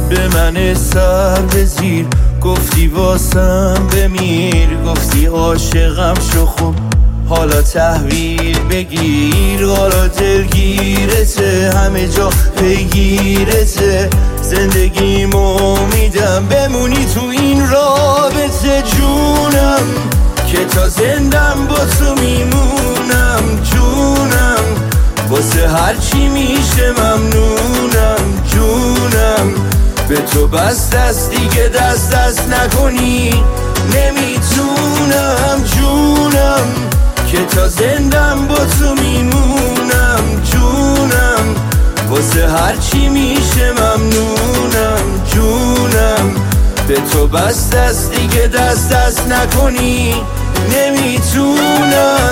به من سر بزیر، گفتی واسم بمیر، گفتی عاشقم شو خوب حالا تحویل بگیر. حالا دلگیرته همه جا پیگیرته، زندگیمو میدم بمونی تو این رابطه. جونم که تا زندم با تو میمونم، جونم واسه هرچی میشه ممنونم. جونم به تو بس دست دیگه دست نکنی نمیتونم. جونم که تا زندم با تو میمونم، جونم واسه هرچی میشه ممنونم. جونم به تو بس دست دیگه دست نکنی نمیتونم.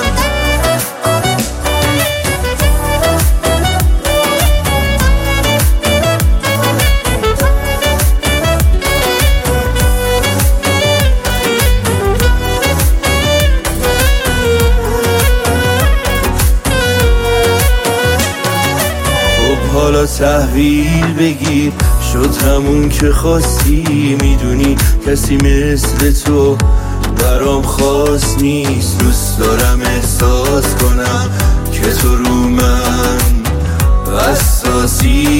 حالا تحویل بگیر، شد همون که خواستی. میدونی کسی مثل تو برام خاص نیست. دوست دارم احساس کنم که تو رو من حساسی.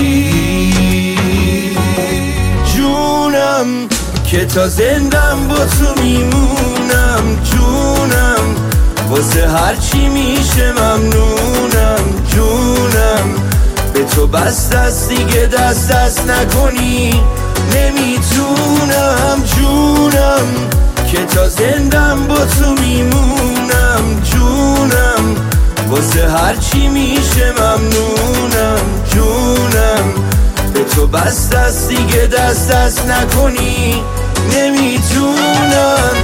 جونم که تا زندم با تو میمونم، جونم واسه هرچی میشه ممنونم. جونم به تو بس دست دیگه دست نکنی نمیتونم. جونم که تا زندم با تو میمونم، جونم واسه هرچی میشه ممنونم. جونم به تو بس دست دیگه دست نکنی نمیتونم.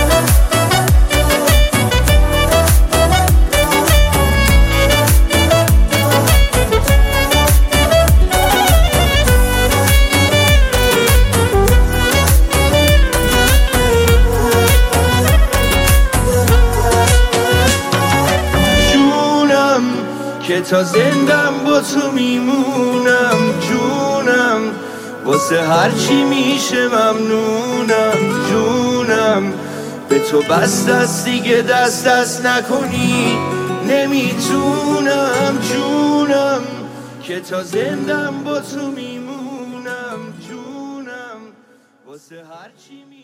که تا زندم با تو میمونم، جونم واسه هرچی میشه ممنونم. جونم به تو بس دست دیگه دست نکنی نمیتونم. جونم که تا زندم با تو میمونم، جونم واسه هرچی